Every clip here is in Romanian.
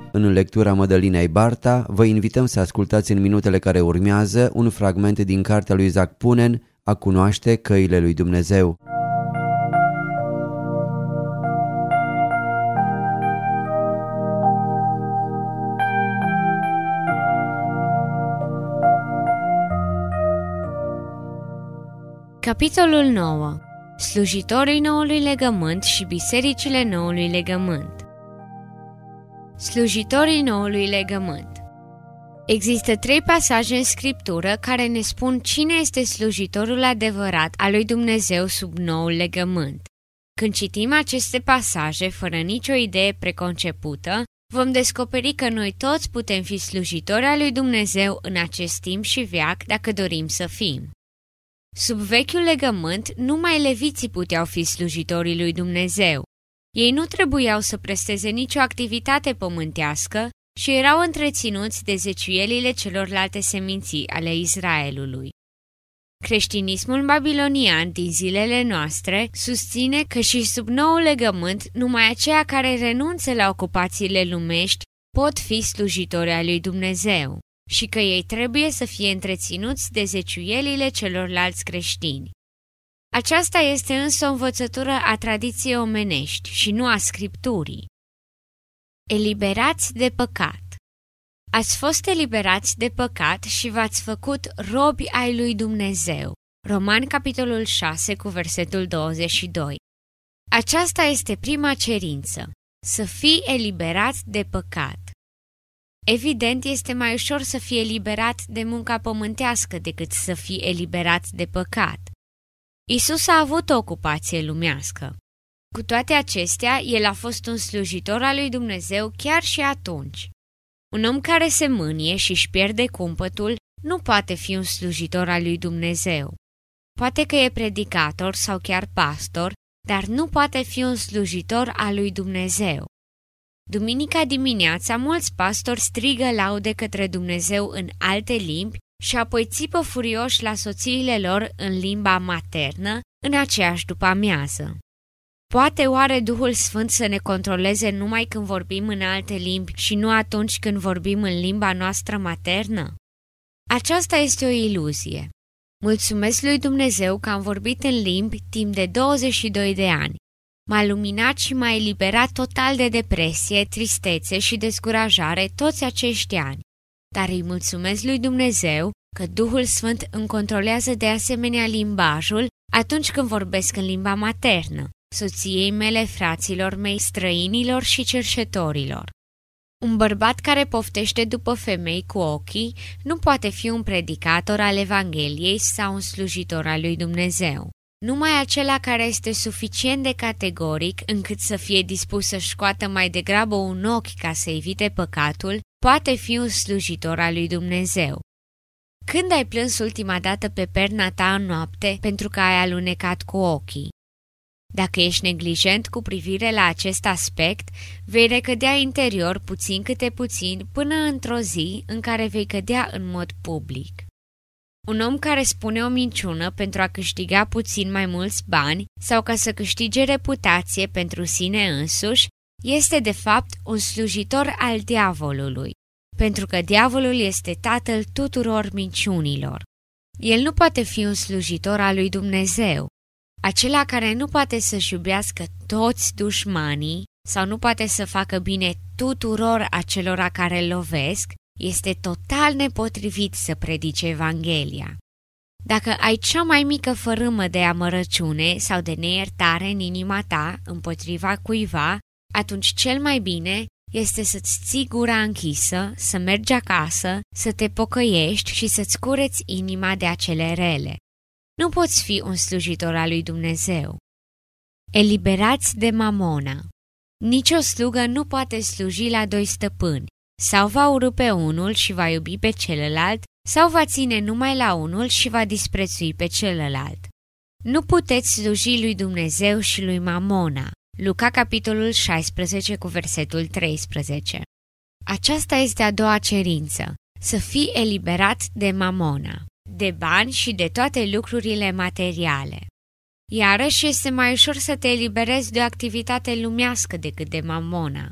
În lectura Mădălinei Barta, vă invităm să ascultați în minutele care urmează un fragment din cartea lui Isaac Punen, A cunoaște căile lui Dumnezeu. Capitolul 9. Slujitorii noului legământ și bisericile noului legământ. Slujitorii noului legământ. Există 3 pasaje în Scriptură care ne spun cine este slujitorul adevărat al lui Dumnezeu sub noul legământ. Când citim aceste pasaje fără nicio idee preconcepută, vom descoperi că noi toți putem fi slujitori al lui Dumnezeu în acest timp și veac dacă dorim să fim. Sub vechiul legământ, numai leviții puteau fi slujitorii lui Dumnezeu. Ei nu trebuiau să presteze nicio activitate pământească și erau întreținuți de zeciuielile celorlalte seminții ale Israelului. Creștinismul babilonian din zilele noastre susține că și sub noul legământ numai aceia care renunță la ocupațiile lumești pot fi slujitori ai lui Dumnezeu și că ei trebuie să fie întreținuți de zeciuielile celorlalți creștini. Aceasta este însă o învățătură a tradiției omenești și nu a Scripturii. Eliberați de păcat. Ați fost eliberați de păcat și v-ați făcut robi ai lui Dumnezeu. Romani, capitolul 6, cu versetul 22. Aceasta este prima cerință, să fii eliberat de păcat. Evident, este mai ușor să fii eliberat de munca pământească decât să fii eliberat de păcat. Isus a avut o ocupație lumească. Cu toate acestea, el a fost un slujitor al lui Dumnezeu chiar și atunci. Un om care se mânie și își pierde cumpătul nu poate fi un slujitor al lui Dumnezeu. Poate că e predicator sau chiar pastor, dar nu poate fi un slujitor al lui Dumnezeu. Duminica dimineața, mulți pastori strigă laude către Dumnezeu în alte limbi și apoi țipă furioși la soțiile lor în limba maternă în aceeași după-amiază. Poate oare Duhul Sfânt să ne controleze numai când vorbim în alte limbi și nu atunci când vorbim în limba noastră maternă? Aceasta este o iluzie. Mulțumesc lui Dumnezeu că am vorbit în limbi timp de 22 de ani. M-a luminat și m-a eliberat total de depresie, tristețe și descurajare toți acești ani. Dar îi mulțumesc lui Dumnezeu că Duhul Sfânt îmi controlează de asemenea limbajul atunci când vorbesc în limba maternă, soției mele, fraților mei, străinilor și cerșetorilor. Un bărbat care poftește după femei cu ochii nu poate fi un predicator al Evangheliei sau un slujitor al lui Dumnezeu. Numai acela care este suficient de categoric încât să fie dispus să-și scoată mai degrabă un ochi ca să evite păcatul, poate fi un slujitor al lui Dumnezeu. Când ai plâns ultima dată pe perna ta în noapte pentru că ai alunecat cu ochii? Dacă ești neglijent cu privire la acest aspect, vei recădea interior puțin câte puțin până într-o zi în care vei cădea în mod public. Un om care spune o minciună pentru a câștiga puțin mai mulți bani sau ca să câștige reputație pentru sine însuși, este de fapt un slujitor al diavolului, pentru că diavolul este tatăl tuturor minciunilor. El nu poate fi un slujitor al lui Dumnezeu. Acela care nu poate să-și iubească toți dușmanii sau nu poate să facă bine tuturor acelora care îl lovesc, este total nepotrivit să predice Evanghelia. Dacă ai cea mai mică fărâmă de amărăciune sau de neiertare în inima ta împotriva cuiva, atunci cel mai bine este să-ți ții gura închisă, să mergi acasă, să te pocăiești și să-ți cureți inima de acele rele. Nu poți fi un slujitor al lui Dumnezeu. Eliberați de mamona. Nici o slugă nu poate sluji la 2 stăpâni. Sau va urî pe unul și va iubi pe celălalt, sau va ține numai la unul și va disprețui pe celălalt. Nu puteți sluji lui Dumnezeu și lui Mamona. Luca, capitolul 16, cu versetul 13. Aceasta este a doua cerință, să fii eliberat de Mamona, de bani și de toate lucrurile materiale. Iarăși este mai ușor să te eliberezi de o activitate lumească decât de Mamona.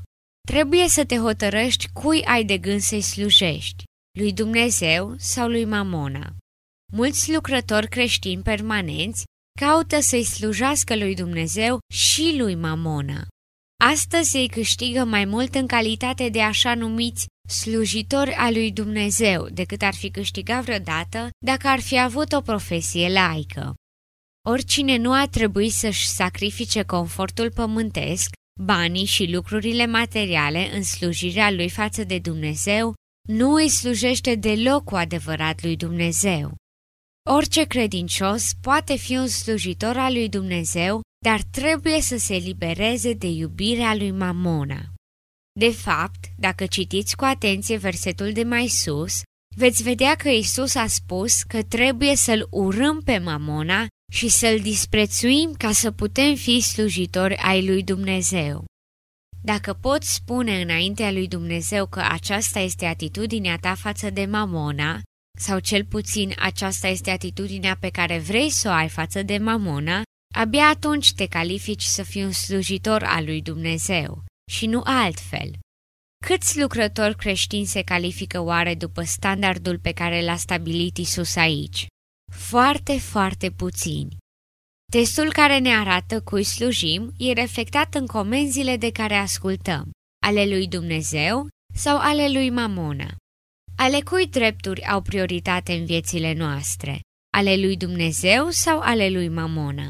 trebuie să te hotărăști cui ai de gând să-i slujești, lui Dumnezeu sau lui Mamona. Mulți lucrători creștini permanenți caută să-i slujească lui Dumnezeu și lui Mamona. Astăzi ei câștigă mai mult în calitate de așa numiți slujitori al lui Dumnezeu decât ar fi câștigat vreodată dacă ar fi avut o profesie laică. Oricine nu ar trebui să-și sacrifice confortul pământesc, banii și lucrurile materiale în slujirea lui față de Dumnezeu, nu îi slujește deloc cu adevărat lui Dumnezeu. Orice credincios poate fi un slujitor al lui Dumnezeu, dar trebuie să se elibereze de iubirea lui Mamona. De fapt, dacă citiți cu atenție versetul de mai sus, veți vedea că Isus a spus că trebuie să-l urâm pe Mamona și să-l disprețuim ca să putem fi slujitori ai lui Dumnezeu. Dacă poți spune înaintea lui Dumnezeu că aceasta este atitudinea ta față de Mamona, sau cel puțin aceasta este atitudinea pe care vrei să o ai față de Mamona, abia atunci te califici să fii un slujitor al lui Dumnezeu și nu altfel. Câți lucrători creștini se califică oare după standardul pe care l-a stabilit Isus aici? Foarte, foarte puțini. Testul care ne arată cui slujim e reflectat în comenzile de care ascultăm, ale lui Dumnezeu sau ale lui Mamona. Ale cui drepturi au prioritate în viețile noastre? Ale lui Dumnezeu sau ale lui Mamona?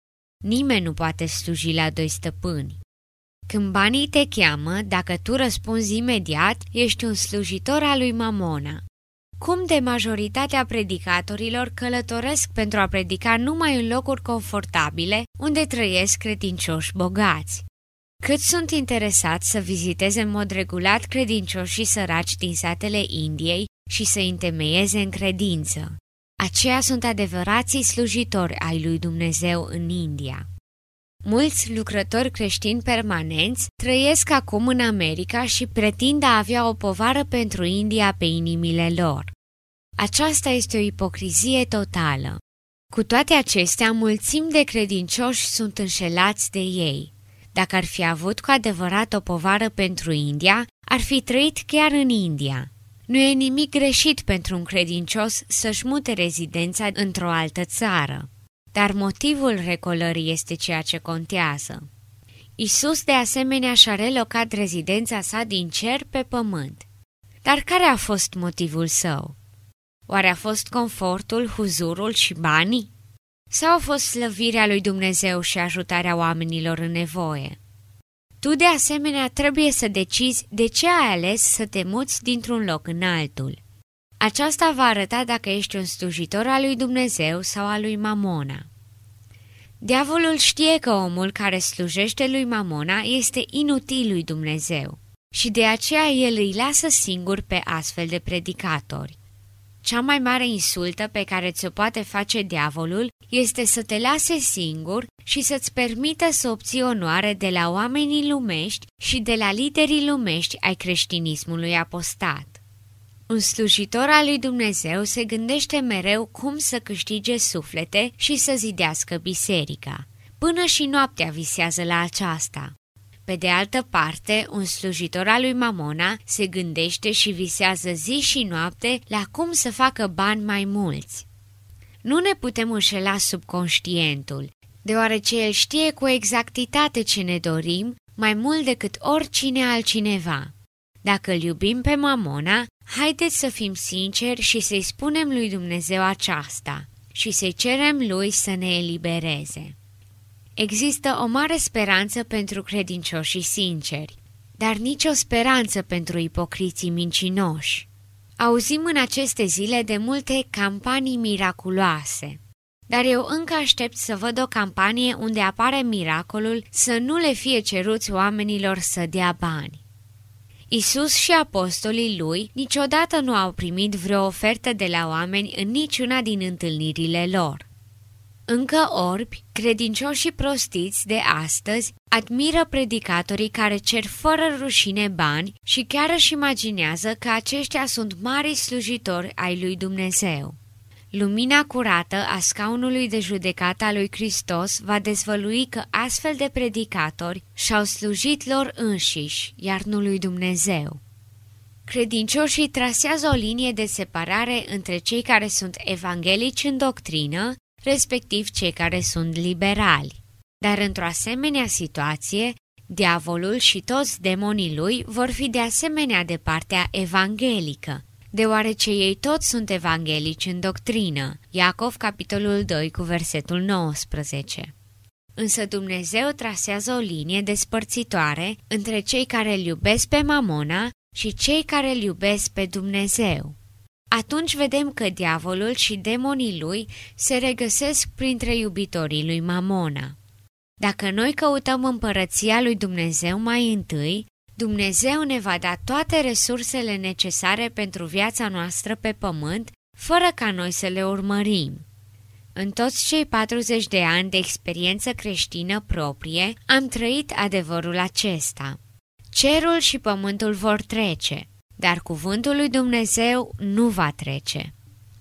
Nimeni nu poate sluji la doi stăpâni. Când banii te cheamă, dacă tu răspunzi imediat, ești un slujitor al lui Mamona. Cum de majoritatea predicatorilor călătoresc pentru a predica numai în locuri confortabile, unde trăiesc credincioși bogați? Cât sunt interesați să viziteze în mod regulat credincioșii săraci din satele Indiei și să întemeieze în credință. Aceia sunt adevărații slujitori ai lui Dumnezeu în India. Mulți lucrători creștini permanenți trăiesc acum în America și pretind a avea o povară pentru India pe inimile lor. Aceasta este o ipocrizie totală. Cu toate acestea, mulțimi de credincioși sunt înșelați de ei. Dacă ar fi avut cu adevărat o povară pentru India, ar fi trăit chiar în India. Nu e nimic greșit pentru un credincios să-și mute rezidența într-o altă țară, dar motivul recolării este ceea ce contează. Isus de asemenea și-a relocat rezidența sa din cer pe pământ. Dar care a fost motivul său? Oare a fost confortul, huzurul și banii? Sau a fost slăvirea lui Dumnezeu și ajutarea oamenilor în nevoie? Tu de asemenea trebuie să decizi de ce ai ales să te muți dintr-un loc în altul. Aceasta va arăta dacă ești un slujitor al lui Dumnezeu sau al lui Mamona. Diavolul știe că omul care slujește lui Mamona este inutil lui Dumnezeu și de aceea el îi lasă singur pe astfel de predicatori. Cea mai mare insultă pe care ți-o poate face diavolul este să te lase singur și să-ți permită să obții onoare de la oamenii lumești și de la liderii lumești ai creștinismului apostat. Un slujitor al lui Dumnezeu se gândește mereu cum să câștige suflete și să zidească biserica. Până și noaptea visează la aceasta. Pe de altă parte, un slujitor al lui Mamona se gândește și visează zi și noapte la cum să facă bani mai mulți. Nu ne putem înșela subconștientul, deoarece el știe cu exactitate ce ne dorim, mai mult decât oricine altcineva. Dacă îl iubim pe Mamona, haideți să fim sinceri și să-i spunem lui Dumnezeu aceasta și să-i cerem lui să ne elibereze. Există o mare speranță pentru credincioșii sinceri, dar nicio speranță pentru ipocriții mincinoși. Auzim în aceste zile de multe campanii miraculoase, dar eu încă aștept să văd o campanie unde apare miracolul să nu le fie ceruți oamenilor să dea bani. Isus și apostolii lui niciodată nu au primit vreo ofertă de la oameni în niciuna din întâlnirile lor. Încă orbi, credincioșii prostiți de astăzi admiră predicatorii care cer fără rușine bani și chiar își imaginează că aceștia sunt mari slujitori ai lui Dumnezeu. Lumina curată a scaunului de judecată a lui Hristos va dezvălui că astfel de predicatori și-au slujit lor înșiși, iar nu lui Dumnezeu. Credincioșii trasează o linie de separare între cei care sunt evanghelici în doctrină, respectiv cei care sunt liberali. Dar într-o asemenea situație, diavolul și toți demonii lui vor fi de asemenea de partea evanghelică, deoarece ei toți sunt evanghelici în doctrină. Iacov, capitolul 2, cu versetul 19. Însă Dumnezeu trasează o linie despărțitoare între cei care îl iubesc pe Mamona și cei care îl iubesc pe Dumnezeu. Atunci vedem că diavolul și demonii lui se regăsesc printre iubitorii lui Mamona. Dacă noi căutăm împărăția lui Dumnezeu mai întâi, Dumnezeu ne va da toate resursele necesare pentru viața noastră pe pământ, fără ca noi să le urmărim. În toți cei 40 de ani de experiență creștină proprie, am trăit adevărul acesta. Cerul și pământul vor trece, dar cuvântul lui Dumnezeu nu va trece.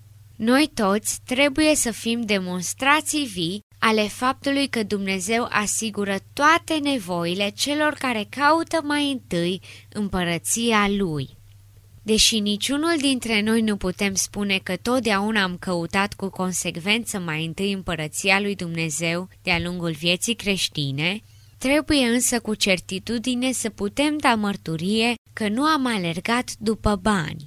Noi toți trebuie să fim demonstrații vii ale faptului că Dumnezeu asigură toate nevoile celor care caută mai întâi împărăția Lui. Deși niciunul dintre noi nu putem spune că totdeauna am căutat cu consecvență mai întâi împărăția lui Dumnezeu de-a lungul vieții creștine, trebuie însă cu certitudine să putem da mărturie că nu am alergat după bani.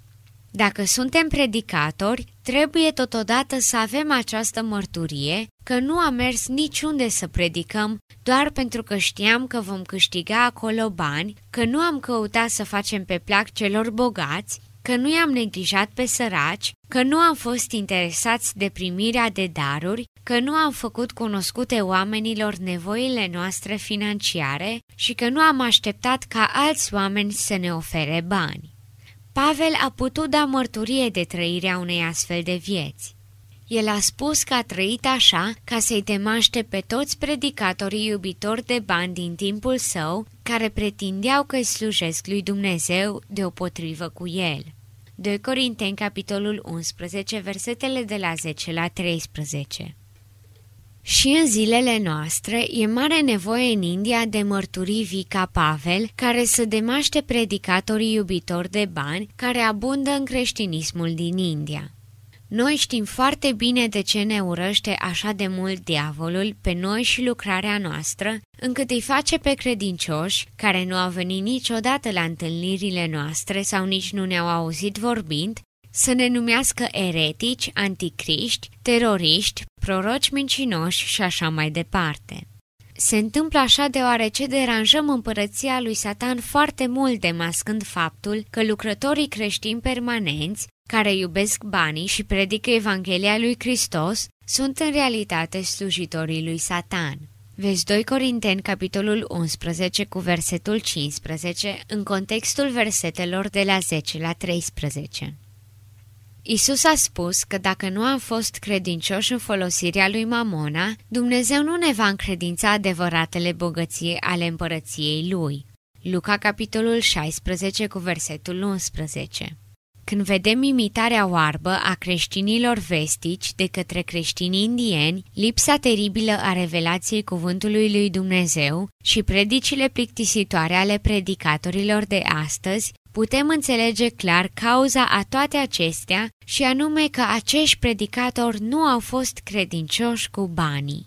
Dacă suntem predicatori, trebuie totodată să avem această mărturie că nu am mers niciunde să predicăm doar pentru că știam că vom câștiga acolo bani, că nu am căutat să facem pe plac celor bogați, că nu i-am neglijat pe săraci, că nu am fost interesați de primirea de daruri, că nu am făcut cunoscute oamenilor nevoile noastre financiare și că nu am așteptat ca alți oameni să ne ofere bani. Pavel a putut da mărturie de trăirea unei astfel de vieți. El a spus că a trăit așa ca să-i demaște pe toți predicatorii iubitori de bani din timpul său, care pretindeau că îi slujesc lui Dumnezeu deopotrivă cu el. 2 Corinteni, capitolul 11, versetele de la 10 la 13. Și în zilele noastre e mare nevoie în India de mărturii vii ca Pavel, care să demaște predicatorii iubitori de bani care abundă în creștinismul din India. Noi știm foarte bine de ce ne urăște așa de mult diavolul pe noi și lucrarea noastră, încât îi face pe credincioși, care nu au venit niciodată la întâlnirile noastre sau nici nu ne-au auzit vorbind, să ne numească eretici, anticriști, teroriști, proroci mincinoși și așa mai departe. Se întâmplă așa deoarece deranjăm împărăția lui Satan foarte mult, demascând faptul că lucrătorii creștini permanenți, care iubesc banii și predică Evanghelia lui Hristos, sunt în realitate slujitorii lui Satan. Vezi 2 Corinteni, capitolul 11, cu versetul 15, în contextul versetelor de la 10 la 13. Isus a spus că dacă nu am fost credincioși în folosirea lui Mamona, Dumnezeu nu ne va încredința adevăratele bogății ale împărăției lui. Luca, capitolul 16, cu versetul 11. Când vedem imitarea oarbă a creștinilor vestici de către creștinii indieni, lipsa teribilă a revelației cuvântului lui Dumnezeu și predicile plictisitoare ale predicatorilor de astăzi, putem înțelege clar cauza a toate acestea și anume că acești predicatori nu au fost credincioși cu banii.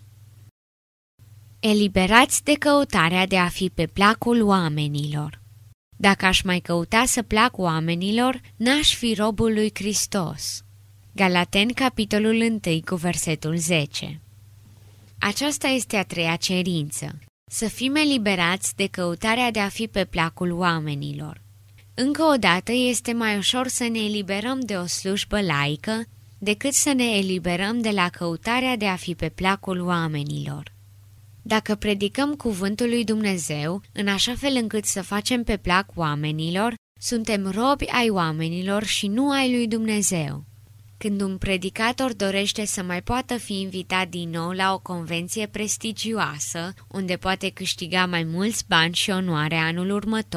Eliberați de căutarea de a fi pe placul oamenilor. Dacă aș mai căuta să plac oamenilor, n-aș fi robul lui Hristos. Galateni, capitolul 1, cu versetul 10. Aceasta este a treia cerință, să fim eliberați de căutarea de a fi pe placul oamenilor. Încă o dată este mai ușor să ne eliberăm de o slujbă laică decât să ne eliberăm de la căutarea de a fi pe placul oamenilor. Dacă predicăm cuvântul lui Dumnezeu în așa fel încât să facem pe plac oamenilor, suntem robi ai oamenilor și nu ai lui Dumnezeu. Când un predicator dorește să mai poată fi invitat din nou la o convenție prestigioasă, unde poate câștiga mai mulți bani și onoare anul următor,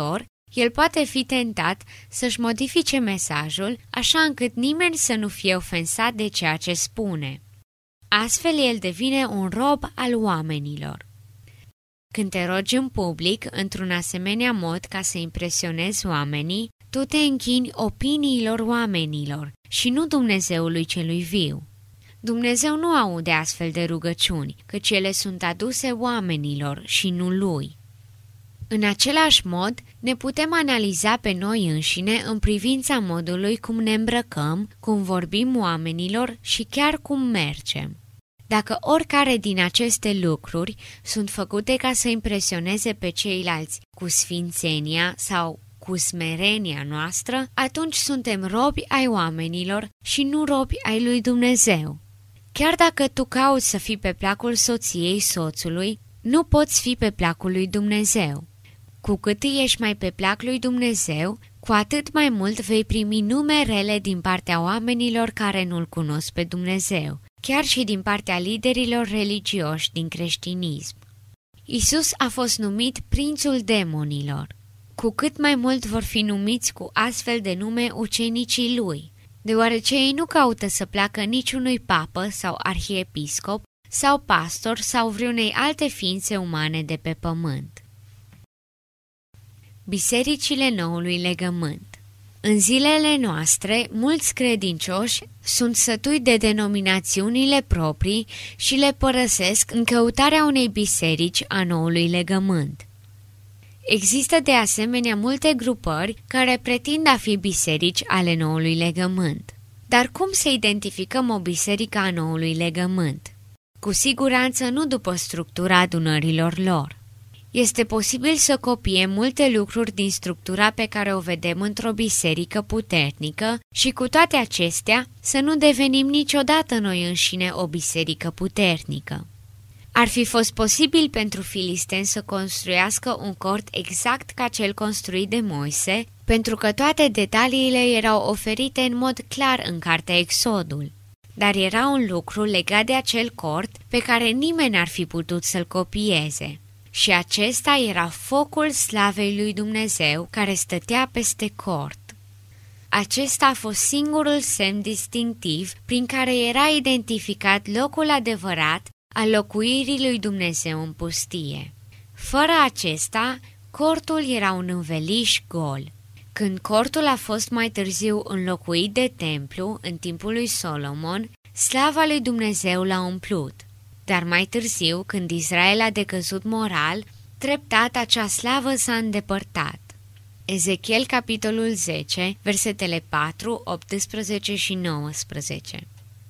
el poate fi tentat să-și modifice mesajul așa încât nimeni să nu fie ofensat de ceea ce spune. Astfel el devine un rob al oamenilor. Când te rogi în public, într-un asemenea mod ca să impresionezi oamenii, tu te închini opiniilor oamenilor și nu Dumnezeului celui viu. Dumnezeu nu aude astfel de rugăciuni, căci ele sunt aduse oamenilor și nu lui. În același mod, ne putem analiza pe noi înșine în privința modului cum ne îmbrăcăm, cum vorbim oamenilor și chiar cum mergem. Dacă oricare din aceste lucruri sunt făcute ca să impresioneze pe ceilalți cu sfințenia sau cu smerenia noastră, atunci suntem robi ai oamenilor și nu robi ai lui Dumnezeu. Chiar dacă tu cauți să fii pe placul soției soțului, nu poți fi pe placul lui Dumnezeu. Cu cât ești mai pe plac lui Dumnezeu, cu atât mai mult vei primi nume rele din partea oamenilor care nu-L cunosc pe Dumnezeu, chiar și din partea liderilor religioși din creștinism. Isus a fost numit prințul demonilor. Cu cât mai mult vor fi numiți cu astfel de nume ucenicii lui, deoarece ei nu caută să placă niciunui papă sau arhiepiscop sau pastor sau vreunei alte ființe umane de pe pământ. Bisericile noului legământ. În zilele noastre, mulți credincioși sunt sătui de denominațiunile proprii și le părăsesc în căutarea unei biserici a noului legământ. Există de asemenea multe grupări care pretind a fi biserici ale noului legământ. Dar cum să identificăm o biserică a noului legământ? Cu siguranță nu după structura adunărilor lor. Este posibil să copiem multe lucruri din structura pe care o vedem într-o biserică puternică și cu toate acestea să nu devenim niciodată noi înșine o biserică puternică. Ar fi fost posibil pentru filisteni să construiască un cort exact ca cel construit de Moise, pentru că toate detaliile erau oferite în mod clar în cartea Exodul. Dar era un lucru legat de acel cort pe care nimeni n-ar fi putut să-l copieze. Și acesta era focul slavei lui Dumnezeu care stătea peste cort. Acesta a fost singurul semn distinctiv prin care era identificat locul adevărat al locuirii lui Dumnezeu în pustie. Fără acesta, cortul era un înveliș gol. Când cortul a fost mai târziu înlocuit de templu în timpul lui Solomon, slava lui Dumnezeu l-a umplut. Dar mai târziu, când Israel a decăzut moral, treptat acea slavă s-a îndepărtat. Ezechiel, capitolul 10, versetele 4, 18 și 19.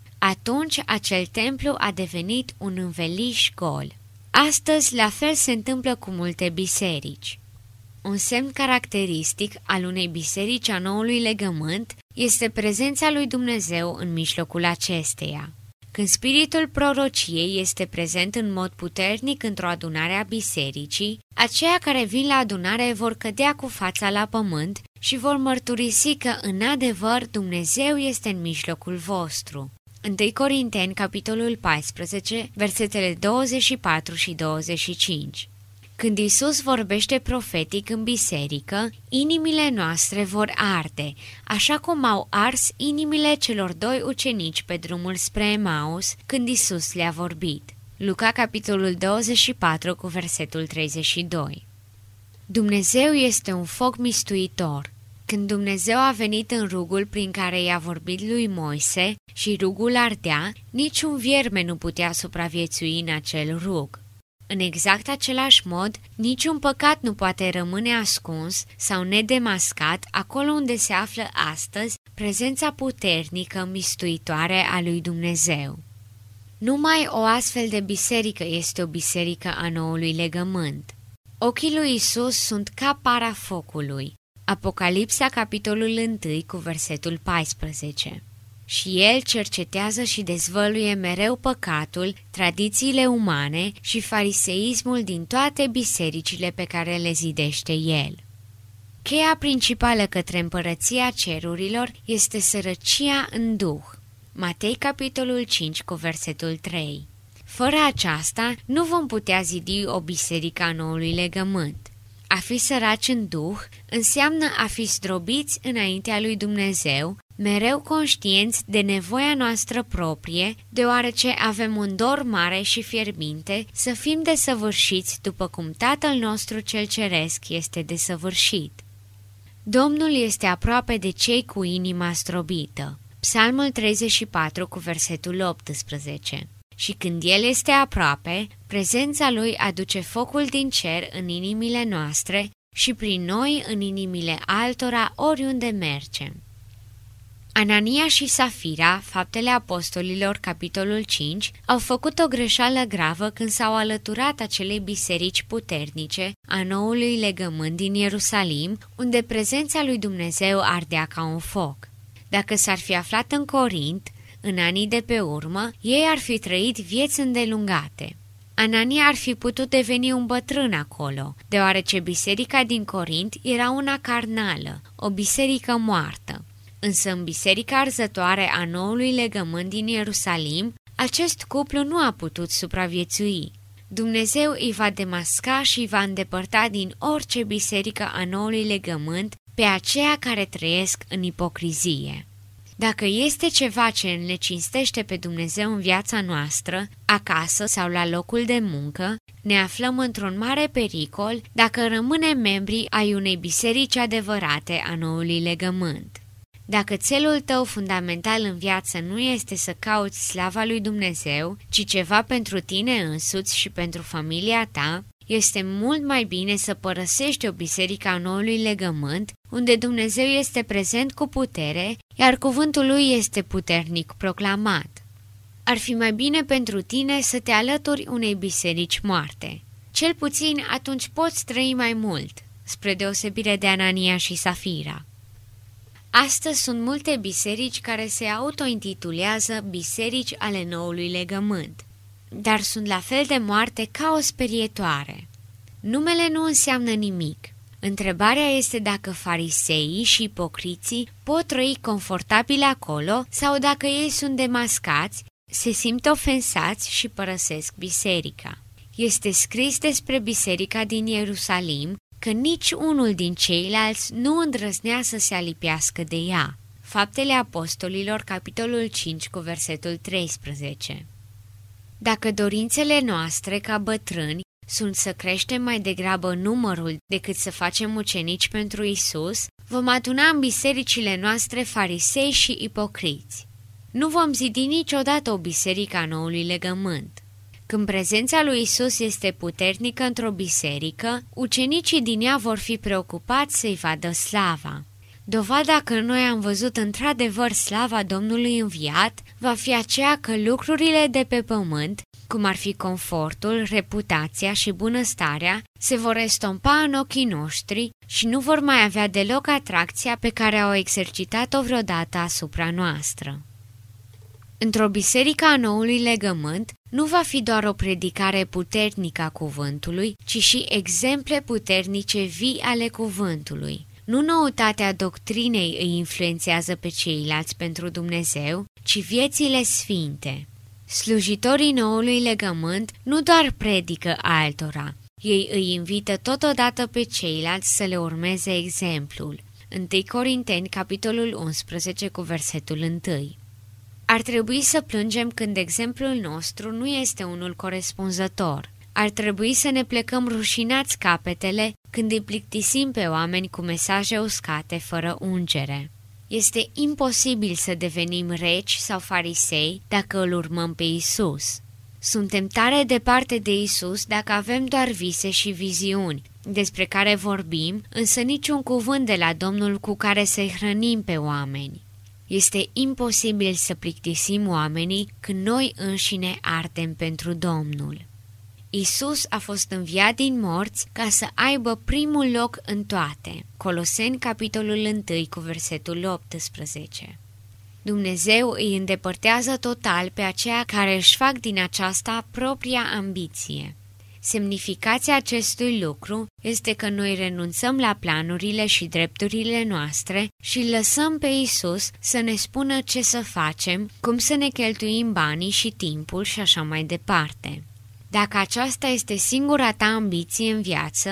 Atunci acel templu a devenit un înveliș gol. Astăzi, la fel se întâmplă cu multe biserici. Un semn caracteristic al unei biserici a noului legământ este prezența lui Dumnezeu în mijlocul acesteia. Când spiritul prorociei este prezent în mod puternic într-o adunare a bisericii, aceia care vin la adunare vor cădea cu fața la pământ și vor mărturisi că, în adevăr, Dumnezeu este în mijlocul vostru. 1 Corinteni, capitolul 14, versetele 24 și 25. Când Isus vorbește profetic în biserică, inimile noastre vor arde, așa cum au ars inimile celor doi ucenici pe drumul spre Emaus când Isus le-a vorbit. Luca, capitolul 24, cu versetul 32. Dumnezeu este un foc mistuitor. Când Dumnezeu a venit în rugul prin care i-a vorbit lui Moise și rugul ardea, niciun vierme nu putea supraviețui în acel rug. În exact același mod, niciun păcat nu poate rămâne ascuns sau nedemascat acolo unde se află astăzi prezența puternică, mistuitoare a lui Dumnezeu. Numai o astfel de biserică este o biserică a noului legământ. Ochii lui Isus sunt ca para focului. Apocalipsa, capitolul 1, cu versetul 14. Și el cercetează și dezvăluie mereu păcatul, tradițiile umane și fariseismul din toate bisericile pe care le zidește el. Cheia principală către împărăția cerurilor este sărăcia în duh. Matei, capitolul 5, cu versetul 3. Fără aceasta, nu vom putea zidi o biserică a noului legământ. A fi săraci în duh înseamnă a fi zdrobiți înaintea lui Dumnezeu, mereu conștienți de nevoia noastră proprie, deoarece avem un dor mare și fierbinte să fim desăvârșiți după cum Tatăl nostru cel ceresc este desăvârșit. Domnul este aproape de cei cu inima zdrobită. Psalmul 34 cu versetul 18. Și când El este aproape, prezența Lui aduce focul din cer în inimile noastre și prin noi în inimile altora oriunde mergem. Anania și Safira, Faptele Apostolilor, capitolul 5, au făcut o greșeală gravă când s-au alăturat acelei biserici puternice a noului legământ din Ierusalim, unde prezența lui Dumnezeu ardea ca un foc. Dacă s-ar fi aflat în Corint, în anii de pe urmă, ei ar fi trăit vieți îndelungate. Anania ar fi putut deveni un bătrân acolo, deoarece biserica din Corint era una carnală, o biserică moartă. Însă în biserica arzătoare a noului legământ din Ierusalim, acest cuplu nu a putut supraviețui. Dumnezeu îi va demasca și îi va îndepărta din orice biserică a noului legământ pe aceia care trăiesc în ipocrizie. Dacă este ceva ce ne cinstește pe Dumnezeu în viața noastră, acasă sau la locul de muncă, ne aflăm într-un mare pericol dacă rămânem membri ai unei biserici adevărate a noului legământ. Dacă țelul tău fundamental în viață nu este să cauți slava lui Dumnezeu, ci ceva pentru tine însuți și pentru familia ta, este mult mai bine să părăsești o biserică a noului legământ, unde Dumnezeu este prezent cu putere, iar cuvântul lui este puternic proclamat. Ar fi mai bine pentru tine să te alături unei biserici moarte. Cel puțin atunci poți trăi mai mult, spre deosebire de Anania și Safira. Astăzi sunt multe biserici care se autointitulează biserici ale noului legământ, dar sunt la fel de moarte ca o sperietoare. Numele nu înseamnă nimic. Întrebarea este dacă fariseii și ipocriții pot trăi confortabil acolo sau dacă ei sunt demascați, se simt ofensați și părăsesc biserica. Este scris despre biserica din Ierusalim că nici unul din ceilalți nu îndrăznea să se alipiască de ea. Faptele Apostolilor, capitolul 5, cu versetul 13. Dacă dorințele noastre ca bătrâni sunt să creștem mai degrabă numărul decât să facem ucenici pentru Isus, vom aduna în bisericile noastre farisei și ipocriți. Nu vom zidi niciodată o biserică a noului legământ. Când prezența lui Isus este puternică într-o biserică, ucenicii din ea vor fi preocupați să-i vadă slava. Dovada că noi am văzut într-adevăr slava Domnului înviat va fi aceea că lucrurile de pe pământ, cum ar fi confortul, reputația și bunăstarea, se vor estompa în ochii noștri și nu vor mai avea deloc atracția pe care au exercitat-o vreodată asupra noastră. Într-o biserică a noului legământ nu va fi doar o predicare puternică a cuvântului, ci și exemple puternice vii ale cuvântului. Nu noutatea doctrinei îi influențează pe ceilalți pentru Dumnezeu, ci viețile sfinte. Slujitorii noului legământ nu doar predică altora, ei îi invită totodată pe ceilalți să le urmeze exemplul. 1 Corinteni, capitolul 11, cu versetul 1. Ar trebui să plângem când exemplul nostru nu este unul corespunzător. Ar trebui să ne plecăm rușinați capetele când îi plictisim pe oameni cu mesaje uscate fără ungere. Este imposibil să devenim reci sau farisei dacă îl urmăm pe Isus. Suntem tare departe de Isus dacă avem doar vise și viziuni, despre care vorbim, însă niciun cuvânt de la Domnul cu care să-i hrănim pe oameni. Este imposibil să plictisim oamenii când noi înșine ardem pentru Domnul. Isus a fost înviat din morți ca să aibă primul loc în toate. Coloseni, capitolul 1, cu versetul 18. Dumnezeu îi îndepărtează total pe aceia care își fac din aceasta propria ambiție. Semnificația acestui lucru este că noi renunțăm la planurile și drepturile noastre și îl lăsăm pe Isus să ne spună ce să facem, cum să ne cheltuim banii și timpul și așa mai departe. Dacă aceasta este singura ta ambiție în viață,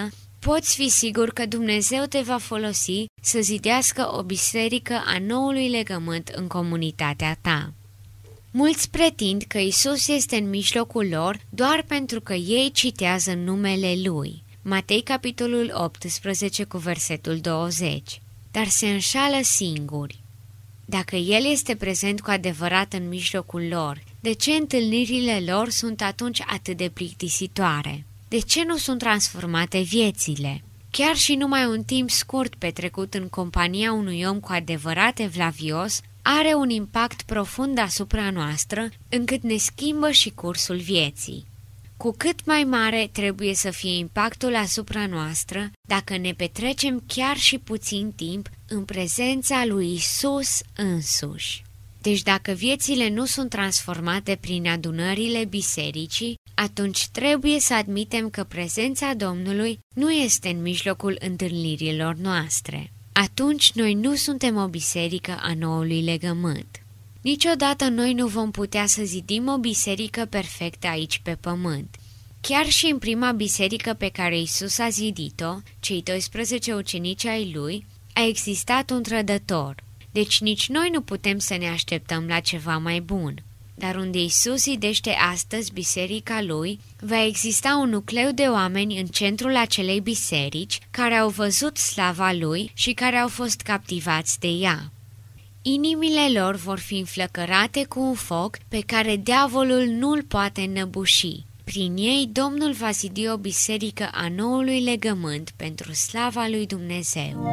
poți fi sigur că Dumnezeu te va folosi să zidească o biserică a noului legământ în comunitatea ta. Mulți pretind că Isus este în mijlocul lor doar pentru că ei citează numele Lui. Matei capitolul 18 cu versetul 20. Dar se înșală singuri. Dacă El este prezent cu adevărat în mijlocul lor, de ce întâlnirile lor sunt atunci atât de plictisitoare? De ce nu sunt transformate viețile? Chiar și numai un timp scurt petrecut în compania unui om cu adevărat evlavios are un impact profund asupra noastră, încât ne schimbă și cursul vieții. Cu cât mai mare trebuie să fie impactul asupra noastră dacă ne petrecem chiar și puțin timp în prezența lui Isus însuși. Deci dacă viețile nu sunt transformate prin adunările bisericii, atunci trebuie să admitem că prezența Domnului nu este în mijlocul întâlnirilor noastre. Atunci noi nu suntem o biserică a noului legământ. Niciodată noi nu vom putea să zidim o biserică perfectă aici pe pământ. Chiar și în prima biserică pe care Isus a zidit-o, cei 12 ucenici ai Lui, a existat un trădător. Deci nici noi nu putem să ne așteptăm la ceva mai bun. Dar unde Isus zidește astăzi biserica Lui, va exista un nucleu de oameni în centrul acelei biserici care au văzut slava Lui și care au fost captivați de ea. Inimile lor vor fi înflăcărate cu un foc pe care diavolul nu-l poate înnăbuși. Prin ei, Domnul va zidi o biserică a noului legământ pentru slava lui Dumnezeu.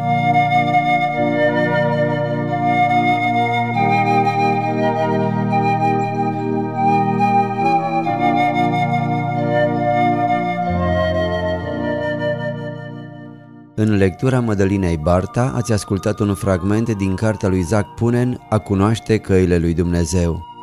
În lectura Mădălinei Barta ați ascultat un fragment din cartea lui Isaac Punen, A cunoaște căile lui Dumnezeu.